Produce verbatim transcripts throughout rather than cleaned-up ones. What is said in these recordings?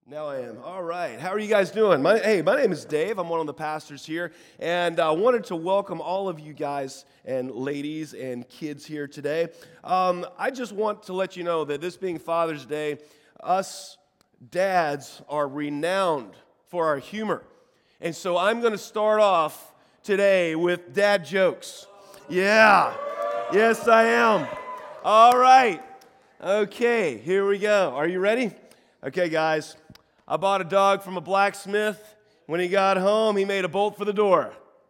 Now I am. All right. How are you guys doing? My, hey, my name is Dave. I'm one of the pastors here. And I uh, wanted to welcome all of you guys and ladies and kids here today. Um, I just want to let you know that this being Father's Day, us dads are renowned for our humor. And so I'm going to start off today with dad jokes. Yeah. Yes, I am. All right. Okay, here we go. Are you ready? Okay, guys. I bought a dog from a blacksmith. When he got home, he made a bolt for the door.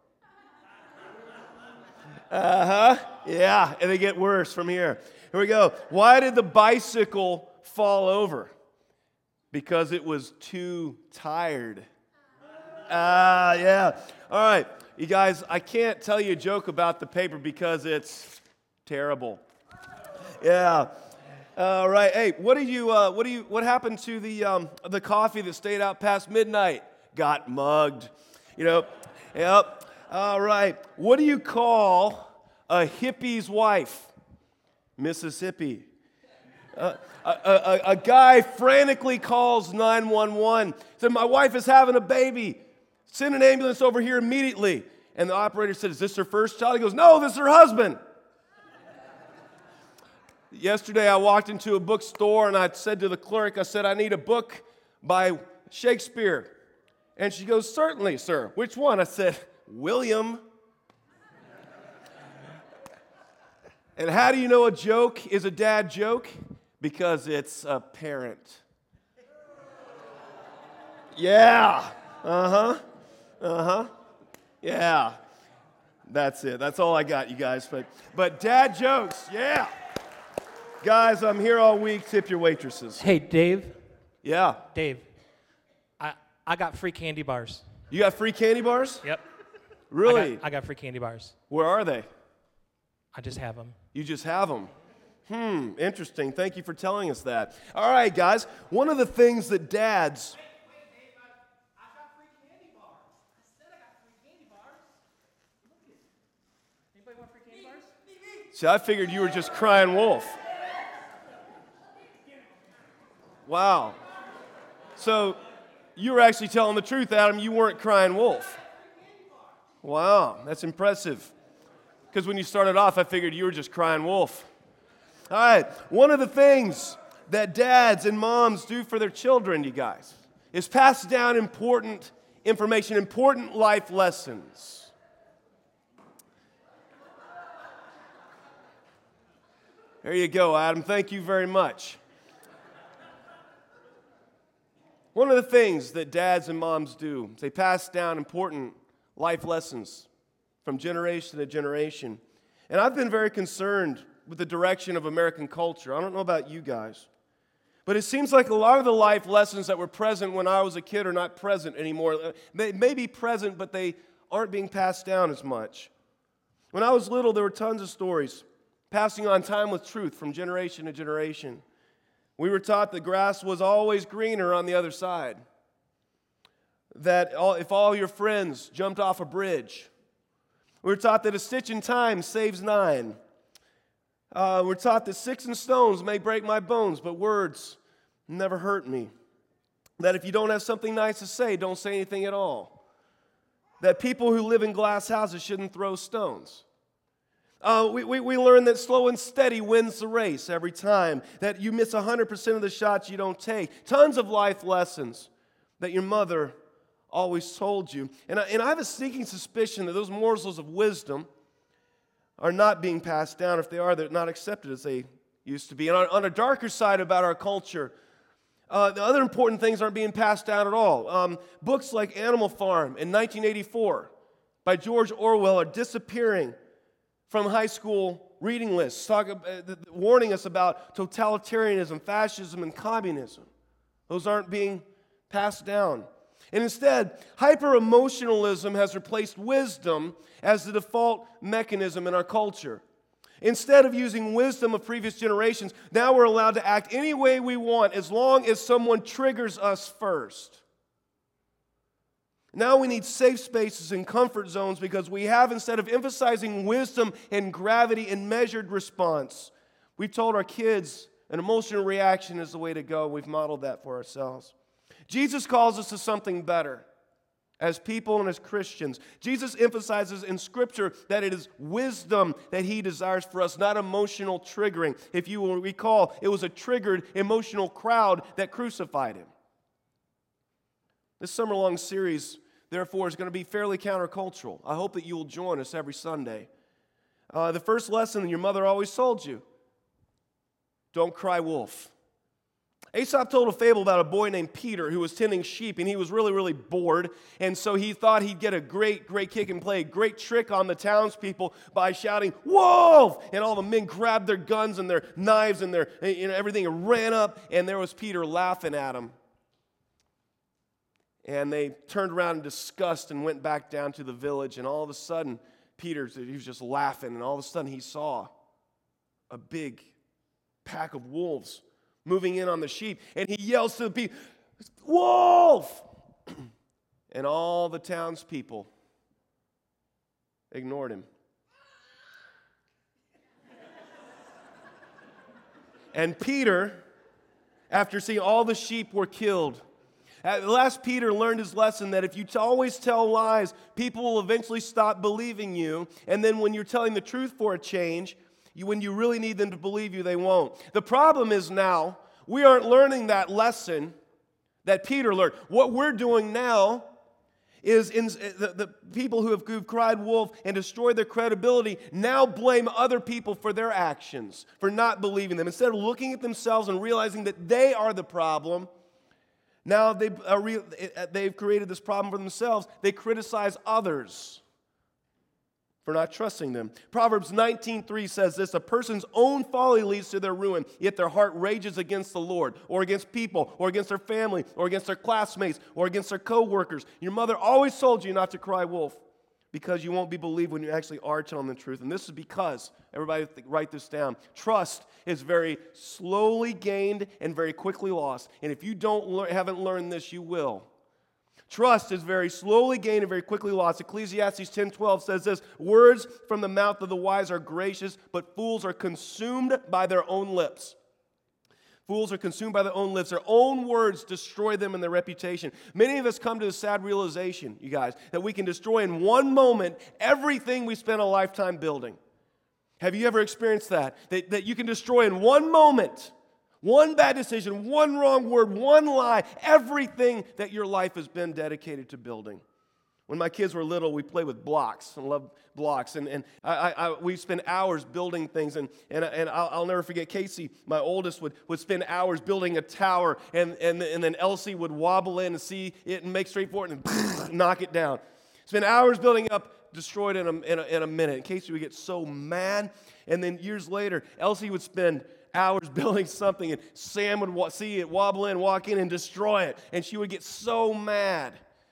Uh-huh. Yeah, and they get worse from here. Here we go. Why did the bicycle fall over? Because it was too tired. Ah, uh, yeah. All right. You guys, I can't tell you a joke about the paper because it's terrible. Yeah. All right. Hey, what do you? Uh, what do you? What happened to the um, the coffee that stayed out past midnight? Got mugged. You know. Yep. All right. What do you call a hippie's wife? Mississippi. Uh, a, a, a guy frantically calls nine one one. Said, "My wife is having a baby. Send an ambulance over here immediately." And the operator said, "Is this her first child?" He goes, "No, this is her husband." Yesterday, I walked into a bookstore and I said to the clerk, I said, "I need a book by Shakespeare." And she goes, "Certainly, sir. Which one?" I said, "William." And how do you know a joke is a dad joke? Because it's apparent. Yeah. Uh-huh. Uh-huh. Yeah. That's it. That's all I got, you guys. But, but dad jokes, yeah. Guys, I'm here all week. Tip your waitresses. Hey, Dave. Yeah. Dave, I, I got free candy bars. You got free candy bars? Yep. Really? I got, I got free candy bars. Where are they? I just have them. You just have them. Hmm, interesting. Thank you for telling us that. All right, guys. One of the things that dads... Wait, wait, Dave, I, I got free candy bars. I said I got free candy bars. Look at it. Anybody want free candy bars? See, I figured you were just crying wolf. Wow. So you were actually telling the truth, Adam. You weren't crying wolf. Wow, that's impressive. Because when you started off, I figured you were just crying wolf. All right, one of the things that dads and moms do for their children, you guys, is pass down important information, important life lessons. There you go, Adam. Thank you very much. One of the things that dads and moms do is they pass down important life lessons from generation to generation. And I've been very concerned with the direction of American culture. I don't know about you guys, but it seems like a lot of the life lessons that were present when I was a kid are not present anymore. They may be present, but they aren't being passed down as much. When I was little, there were tons of stories passing on time with truth from generation to generation. We were taught the grass was always greener on the other side. That all, if all your friends jumped off a bridge. We were taught that a stitch in time saves nine. Uh, we're taught that sticks and stones may break my bones, but words never hurt me. That if you don't have something nice to say, don't say anything at all. That people who live in glass houses shouldn't throw stones. Uh, we, we, we learn that slow and steady wins the race every time, that you miss one hundred percent of the shots you don't take. Tons of life lessons that your mother always told you. And I, and I have a sneaking suspicion that those morsels of wisdom are not being passed down. If they are, they're not accepted as they used to be. And on, on a darker side about our culture, uh, the other important things aren't being passed down at all. Um, books like Animal Farm in nineteen eighty-four by George Orwell are disappearing from high school reading lists, talk, uh, warning us about totalitarianism, fascism, and communism. Those aren't being passed down. And instead, hyper-emotionalism has replaced wisdom as the default mechanism in our culture. Instead of using wisdom of previous generations, now we're allowed to act any way we want as long as someone triggers us first. Now we need safe spaces and comfort zones because we have, instead of emphasizing wisdom and gravity and measured response, we've told our kids an emotional reaction is the way to go. We've modeled that for ourselves. Jesus calls us to something better as people and as Christians. Jesus emphasizes in Scripture that it is wisdom that he desires for us, not emotional triggering. If you will recall, it was a triggered emotional crowd that crucified him. This summer-long series, therefore, is going to be fairly countercultural. I hope that you will join us every Sunday. Uh, the first lesson your mother always told you: don't cry wolf. Aesop told a fable about a boy named Peter who was tending sheep, and he was really, really bored. And so he thought he'd get a great, great kick and play a great trick on the townspeople by shouting, "Wolf!" And all the men grabbed their guns and their knives and their, you know, everything, and ran up, and there was Peter laughing at him. And they turned around in disgust and went back down to the village, and all of a sudden, Peter, he was just laughing, and all of a sudden he saw a big pack of wolves moving in on the sheep, and he yells to the people, "Wolf!" And all the townspeople ignored him. And Peter, after seeing all the sheep were killed, at last Peter learned his lesson that if you always tell lies, people will eventually stop believing you, and then when you're telling the truth for a change, You, when you really need them to believe you, they won't. The problem is now, we aren't learning that lesson that Peter learned. What we're doing now is in, the, the people who have who've cried wolf and destroyed their credibility now blame other people for their actions, for not believing them. Instead of looking at themselves and realizing that they are the problem, now they've, uh, re, they've created this problem for themselves. They criticize others for not trusting them. Proverbs nineteen three says this: a person's own folly leads to their ruin, yet their heart rages against the Lord, or against people, or against their family, or against their classmates, or against their co-workers. Your mother always told you not to cry wolf, because you won't be believed when you actually are telling the truth. And this is because, everybody write this down, trust is very slowly gained and very quickly lost. And if you don't learn, haven't learned this, you will. Trust is very slowly gained and very quickly lost. Ecclesiastes ten twelve says this: words from the mouth of the wise are gracious, but fools are consumed by their own lips. Fools are consumed by their own lips. Their own words destroy them and their reputation. Many of us come to the sad realization, you guys, that we can destroy in one moment everything we spent a lifetime building. Have you ever experienced that? That, that you can destroy in one moment, one bad decision, one wrong word, one lie, everything that your life has been dedicated to building. When my kids were little, we played with blocks. I love blocks. And, and I, I, we spent hours building things. And, and, and I'll, I'll never forget Casey, my oldest, would, would spend hours building a tower. And, and, and then Elsie would wobble in and see it and make straight for it and knock it down. Spend hours building up, destroyed in a, in a, in a minute. Casey would get so mad. And then years later, Elsie would spend hours building something, and Sam would wa- see it, wobble in, walk in, and destroy it. And she would get so mad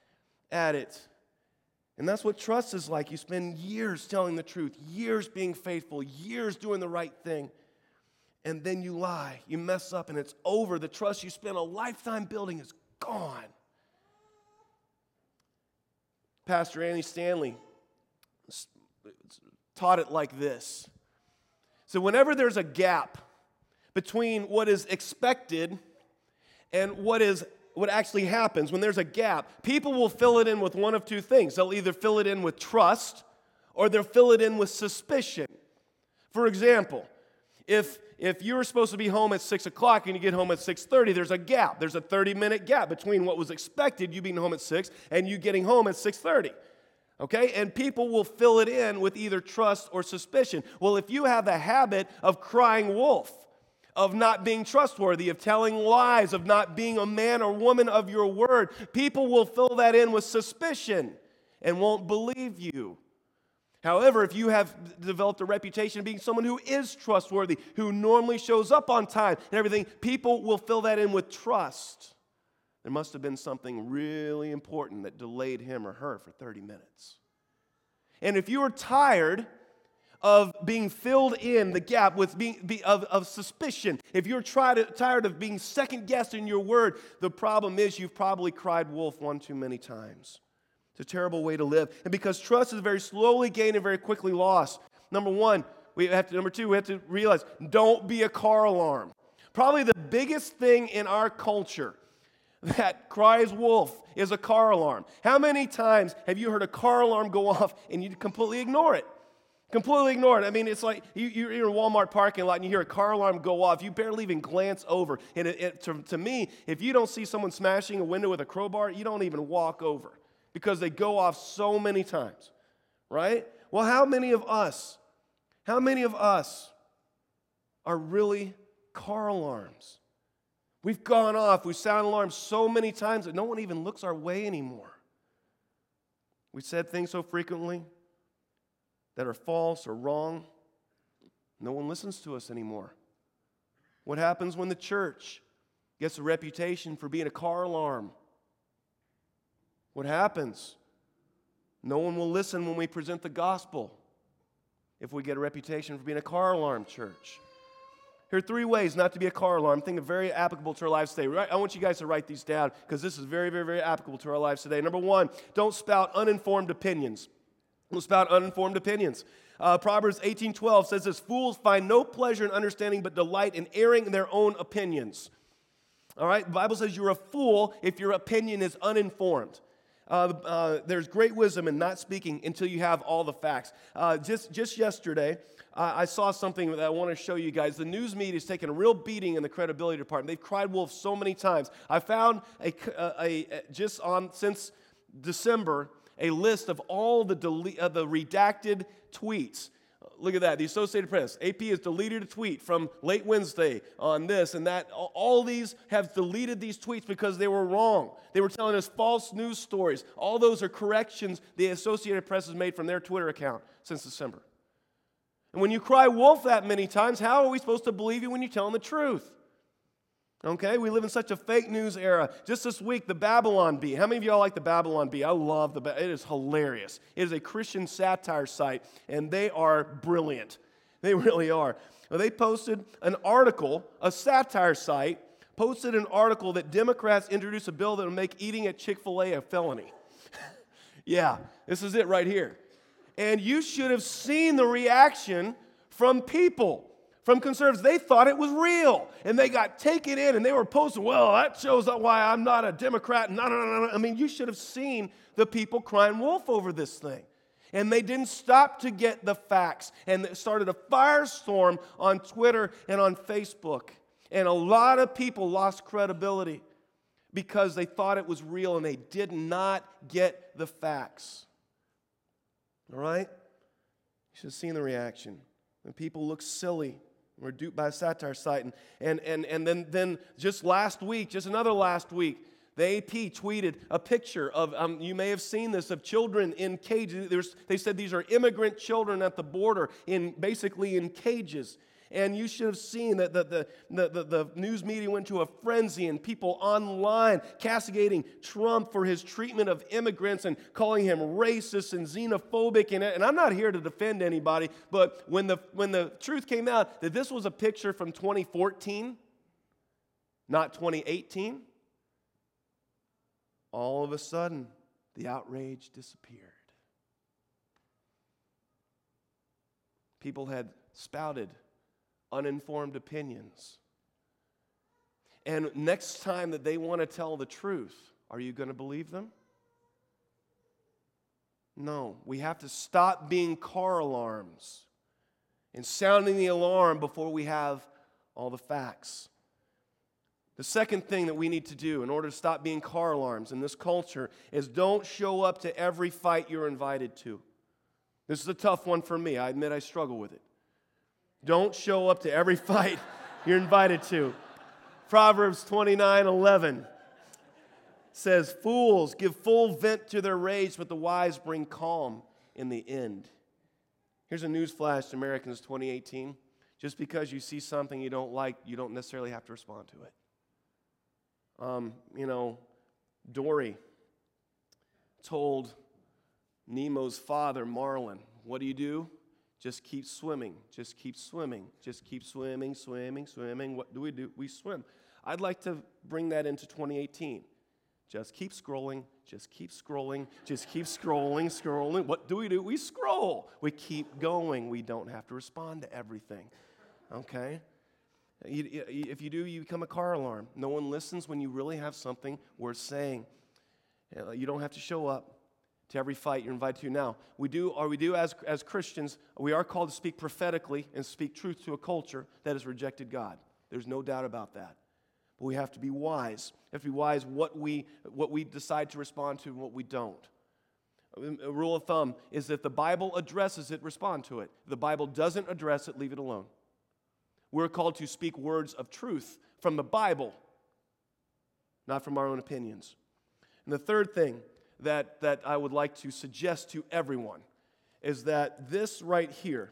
at it. And that's what trust is like. You spend years telling the truth, years being faithful, years doing the right thing, and then you lie, you mess up, and it's over. The trust you spent a lifetime building is gone. Pastor Andy Stanley taught it like this. So whenever there's a gap between what is expected and what is what actually happens, when there's a gap, people will fill it in with one of two things. They'll either fill it in with trust or they'll fill it in with suspicion. For example, if if you're supposed to be home at six o'clock and you get home at six thirty, there's a gap. There's a thirty-minute gap between what was expected, you being home at six, and you getting home at six thirty. Okay? And people will fill it in with either trust or suspicion. Well, if you have the habit of crying wolf, of not being trustworthy, of telling lies, of not being a man or woman of your word, people will fill that in with suspicion and won't believe you. However, if you have developed a reputation of being someone who is trustworthy, who normally shows up on time and everything, people will fill that in with trust. There must have been something really important that delayed him or her for thirty minutes. And if you are tired of being filled in the gap with being be, of, of suspicion, if you're try to, tired of being second-guessed in your word, the problem is you've probably cried wolf one too many times. It's a terrible way to live. And because trust is very slowly gained and very quickly lost, number one, we have to, number two, we have to realize, don't be a car alarm. Probably the biggest thing in our culture that cries wolf is a car alarm. How many times have you heard a car alarm go off and you completely ignore it? Completely ignore it. I mean, it's like you, you're in a Walmart parking lot and you hear a car alarm go off. You barely even glance over. And it, it, to, to me, if you don't see someone smashing a window with a crowbar, you don't even walk over because they go off so many times, right? Well, how many of us, how many of us are really car alarms? We've gone off, we've sounded alarms so many times that no one even looks our way anymore. We said things so frequently that are false or wrong, no one listens to us anymore. What happens when the church gets a reputation for being a car alarm? What happens? No one will listen when we present the gospel if we get a reputation for being a car alarm church. Here are three ways not to be a car alarm. I think they're very applicable to our lives today. I want you guys to write these down because this is very, very, very applicable to our lives today. Number one, don't spout uninformed opinions. Don't spout uninformed opinions. Uh, Proverbs eighteen twelve says this, fools find no pleasure in understanding but delight in airing their own opinions. All right, the Bible says you're a fool if your opinion is uninformed. Uh, uh, there's great wisdom in not speaking until you have all the facts. Uh, just, just yesterday, uh, I saw something that I want to show you guys. The news media has taken a real beating in the credibility department. They've cried wolf so many times. I found a, a, a just on since December a list of all the delete, uh, the redacted tweets. Look at that. The Associated Press, A P has deleted a tweet from late Wednesday on this and that. All these have deleted these tweets because they were wrong. They were telling us false news stories. All those are corrections the Associated Press has made from their Twitter account since December. And when you cry wolf that many times, how are we supposed to believe you when you're telling the truth? Okay, we live in such a fake news era. Just this week, the Babylon Bee. How many of y'all like the Babylon Bee? I love the ba- It is hilarious. It is a Christian satire site, and they are brilliant. They really are. Well, they posted an article, a satire site, posted an article that Democrats introduced a bill that will make eating at Chick-fil-A a felony. Yeah, this is it right here. And you should have seen the reaction from people. From conservatives, they thought it was real, and they got taken in, and they were posting, well, that shows why I'm not a Democrat. No, no, no, no. I mean, you should have seen the people crying wolf over this thing. And they didn't stop to get the facts, and it started a firestorm on Twitter and on Facebook. And a lot of people lost credibility because they thought it was real, and they did not get the facts. All right? You should have seen the reaction. And people look silly. We're duped by a satire site. And, and, and, and then, then just last week, just another last week, the A P tweeted a picture of, um, you may have seen this, of children in cages. There's, they said these are immigrant children at the border, in basically in cages. And you should have seen that the, the, the, the, the news media went to a frenzy, and people online castigating Trump for his treatment of immigrants and calling him racist and xenophobic. And, and I'm not here to defend anybody, but when the, when the truth came out that this was a picture from twenty fourteen, not twenty eighteen, all of a sudden the outrage disappeared. People had spouted uninformed opinions. And next time that they want to tell the truth, are you going to believe them? No. We have to stop being car alarms and sounding the alarm before we have all the facts. The second thing that we need to do in order to stop being car alarms in this culture is don't show up to every fight you're invited to. This is a tough one for me. I admit I struggle with it. Don't show up to every fight you're invited to. Proverbs twenty-nine eleven says, fools give full vent to their rage, but the wise bring calm in the end. Here's a news flash to Americans twenty eighteen. Just because you see something you don't like, you don't necessarily have to respond to it. Um, you know, Dory told Nemo's father, Marlin, what do you do? Just keep swimming, just keep swimming, just keep swimming, swimming, swimming. What do we do? We swim. I'd like to bring that into twenty eighteen. Just keep scrolling, just keep scrolling, just keep scrolling, scrolling. What do we do? We scroll. We keep going. We don't have to respond to everything, okay? You, you, if you do, you become a car alarm. No one listens when you really have something worth saying. Uh, You don't have to show up to every fight you're invited to. Now, we do, or we do as, as Christians, we are called to speak prophetically and speak truth to a culture that has rejected God. There's no doubt about that. But we have to be wise. We have to be wise what we, what we decide to respond to and what we don't. A rule of thumb is if the Bible addresses it, respond to it. If the Bible doesn't address it, leave it alone. We're called to speak words of truth from the Bible, not from our own opinions. And the third thing that, that I would like to suggest to everyone is that this right here,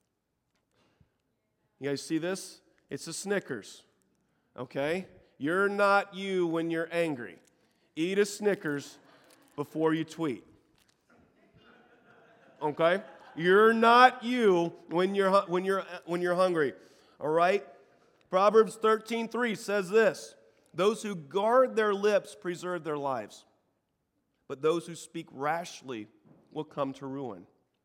you guys see this? It's a Snickers, okay? You're not you when you're angry. Eat a Snickers before you tweet. Okay? You're not you when you're when you're when you're hungry. All right? Proverbs thirteen three says this: those who guard their lips preserve their lives, but those who speak rashly will come to ruin.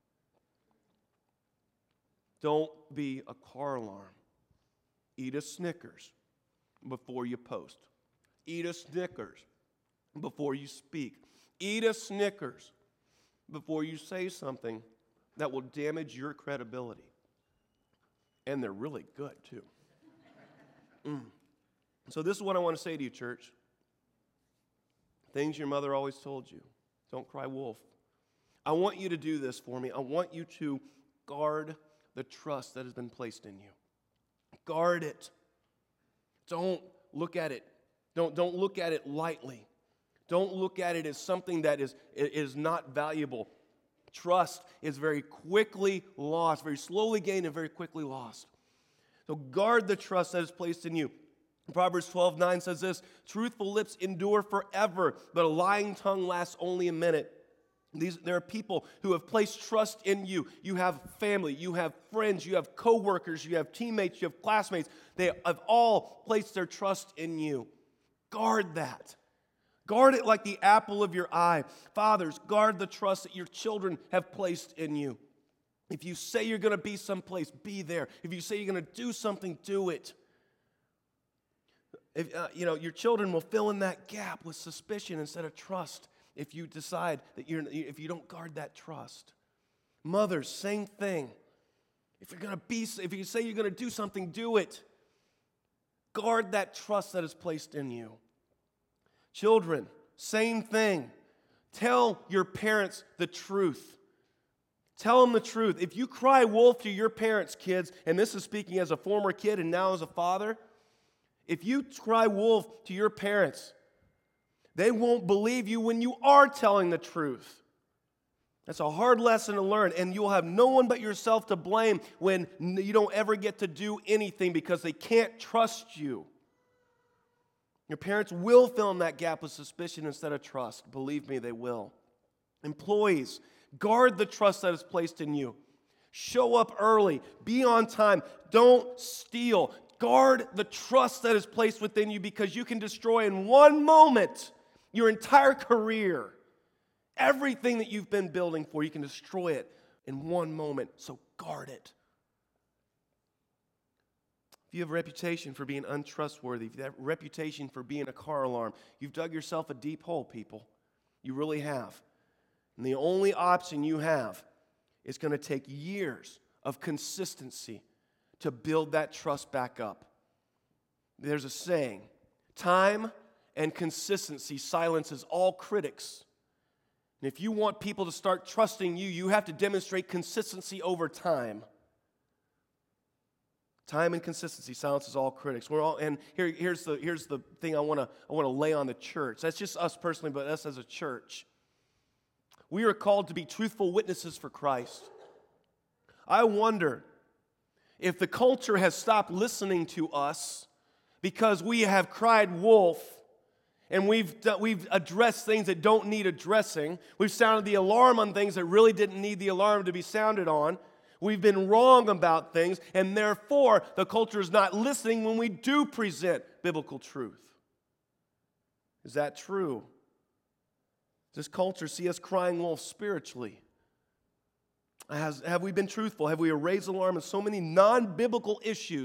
Don't be a car alarm. Eat a Snickers before you post. Eat a Snickers before you speak. Eat a Snickers before you say something that will damage your credibility. And they're really good, too. Mm. So this is what I want to say to you, church. Things your mother always told you. Don't cry wolf. I want you to do this for me. I want you to guard the trust that has been placed in you. Guard it. Don't look at it. Don't, don't look at it lightly. Don't look at it as something that is, is not valuable. Trust is very quickly lost, very slowly gained and very quickly lost. So guard the trust that is placed in you. Proverbs twelve nine says this: truthful lips endure forever, but a lying tongue lasts only a minute. These, there are people who have placed trust in you. You have family, you have friends, you have coworkers, you have teammates, you have classmates. They have all placed their trust in you. Guard that. Guard it like the apple of your eye. Fathers, guard the trust that your children have placed in you. If you say you're going to be someplace, be there. If you say you're going to do something, do it. If, uh, you know, your children will fill in that gap with suspicion instead of trust if you decide that you're, if you don't guard that trust. Mothers, same thing. If you're going to be, if you say you're going to do something, do it. Guard that trust that is placed in you. Children, same thing. Tell your parents the truth. Tell them the truth. If you cry wolf to your parents, kids, and this is speaking as a former kid and now as a father, if you cry wolf to your parents, they won't believe you when you are telling the truth. That's a hard lesson to learn, and you'll have no one but yourself to blame when you don't ever get to do anything because they can't trust you. Your parents will fill in that gap with suspicion instead of trust. Believe me, they will. Employees, guard the trust that is placed in you. Show up early. Be on time. Don't steal. Guard the trust that is placed within you, because you can destroy in one moment your entire career. Everything that you've been building for, you can destroy it in one moment. So guard it. If you have a reputation for being untrustworthy, if you have a reputation for being a car alarm, you've dug yourself a deep hole, people. You really have. And the only option you have is going to take years of consistency to build that trust back up. There's a saying, time and consistency silences all critics. And if you want people to start trusting you, you have to demonstrate consistency over time. Time and consistency silences all critics. We're all, and here, here's the here's the thing I want to I want to lay on the church. That's just us personally, but us as a church. We are called to be truthful witnesses for Christ. I wonder if the culture has stopped listening to us because we have cried wolf and we've we've addressed things that don't need addressing. We've sounded the alarm on things that really didn't need the alarm to be sounded on. We've been wrong about things, and therefore the culture is not listening when we do present biblical truth. Is that true? Does this culture see us crying wolf spiritually? Has, have we been truthful? Have we raised alarm on so many non-biblical issues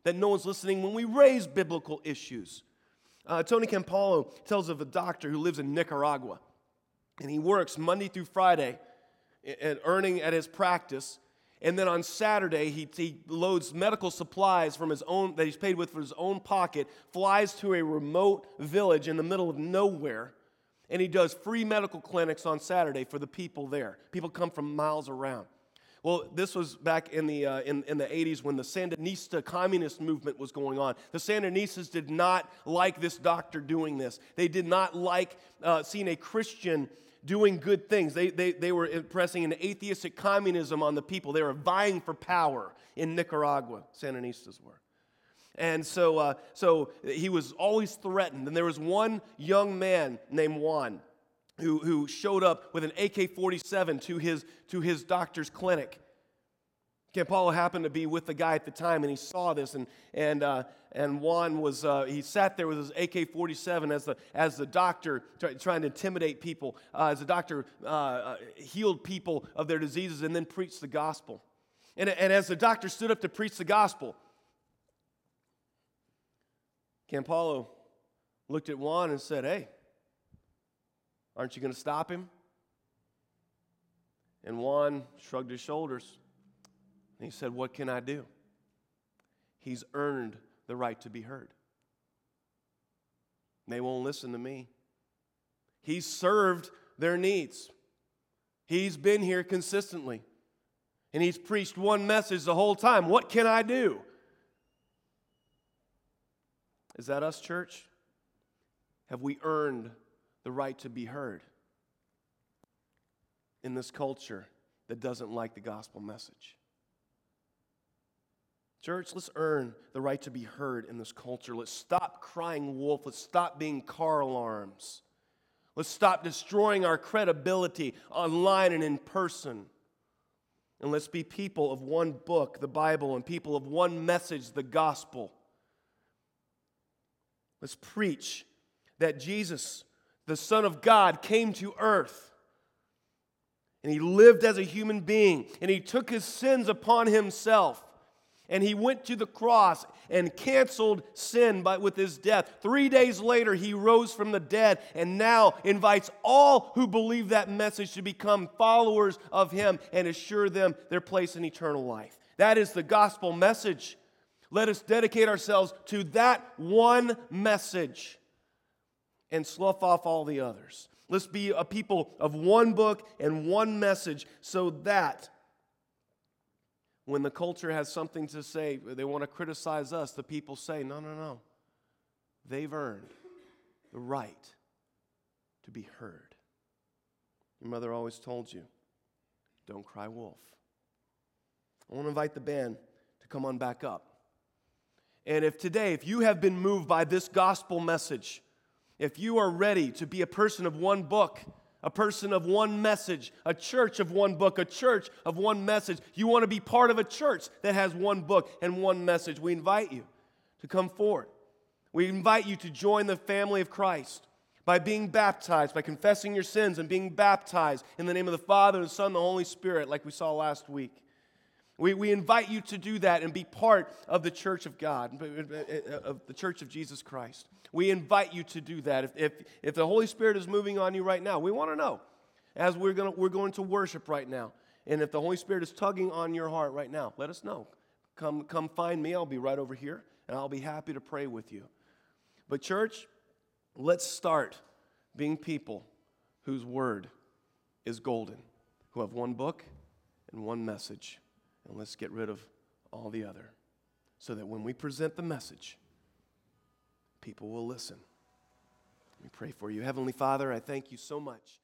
that no one's listening when we raise biblical issues. Uh, Tony Campolo tells of a doctor who lives in Nicaragua, and he works Monday through Friday and earning at his practice. And then on Saturday, he, he loads medical supplies from his own that he's paid with from his own pocket, flies to a remote village in the middle of nowhere, and he does free medical clinics on Saturday for the people there. People come from miles around. Well, this was back in the uh, in, in the eighties when the Sandinista communist movement was going on. The Sandinistas did not like this doctor doing this. They did not like uh, seeing a Christian doing good things. They, they, they were impressing an atheistic communism on the people. They were vying for power in Nicaragua, Sandinistas were. And so, uh, so he was always threatened. And there was one young man named Juan who, who showed up with an A K forty-seven to his, to his doctor's clinic. Campolo happened to be with the guy at the time, and he saw this, and and uh, and Juan was uh, he sat there with his A K forty-seven as the as the doctor try, trying to intimidate people, uh, as the doctor uh, uh, healed people of their diseases, and then preached the gospel. And and as the doctor stood up to preach the gospel, Campolo looked at Juan and said, "Hey, aren't you going to stop him?" And Juan shrugged his shoulders. And he said, "What can I do? He's earned the right to be heard. They won't listen to me. He's served their needs. He's been here consistently. And he's preached one message the whole time. What can I do?" Is that us, church? Have we earned the right to be heard in this culture that doesn't like the gospel message? Church, let's earn the right to be heard in this culture. Let's stop crying wolf. Let's stop being car alarms. Let's stop destroying our credibility online and in person. And let's be people of one book, the Bible, and people of one message, the gospel. Let's preach that Jesus, the Son of God, came to earth. And he lived as a human being. And he took his sins upon himself. And he went to the cross and canceled sin by, with his death. Three days later, he rose from the dead and now invites all who believe that message to become followers of him and assure them their place in eternal life. That is the gospel message. Let us dedicate ourselves to that one message and slough off all the others. Let's be a people of one book and one message so that when the culture has something to say, they want to criticize us, the people say, no, no, no. They've earned the right to be heard. Your mother always told you, don't cry wolf. I want to invite the band to come on back up. And if today, if you have been moved by this gospel message, if you are ready to be a person of one book, a person of one message, a church of one book, a church of one message. You want to be part of a church that has one book and one message. We invite you to come forward. We invite you to join the family of Christ by being baptized, by confessing your sins and being baptized in the name of the Father, the Son, and the Holy Spirit, like we saw last week. We, we invite you to do that and be part of the church of God, of the church of Jesus Christ. We invite you to do that. If, if, if the Holy Spirit is moving on you right now, we want to know as we're going we're going to worship right now. And if the Holy Spirit is tugging on your heart right now, let us know. Come, come find me. I'll be right over here, and I'll be happy to pray with you. But church, let's start being people whose word is golden, who have one book and one message. And let's get rid of all the other so that when we present the message, people will listen. Let me pray for you. Heavenly Father, I thank you so much.